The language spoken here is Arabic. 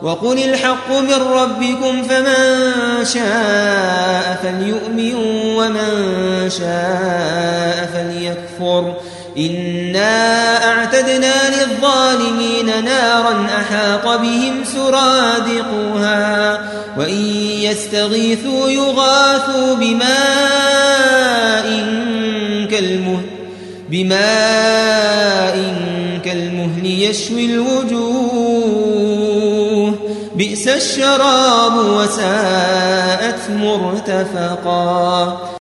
وقل الحق من ربكم فمن شاء فليؤمن ومن شاء فليكفر إنا أعتدنا للظالمين نارا أحاط بهم سرادقها وإن يستغيثوا يغاثوا بماء كالمهل يشوي الوجوه بئس الشراب وساءت مرتفقا.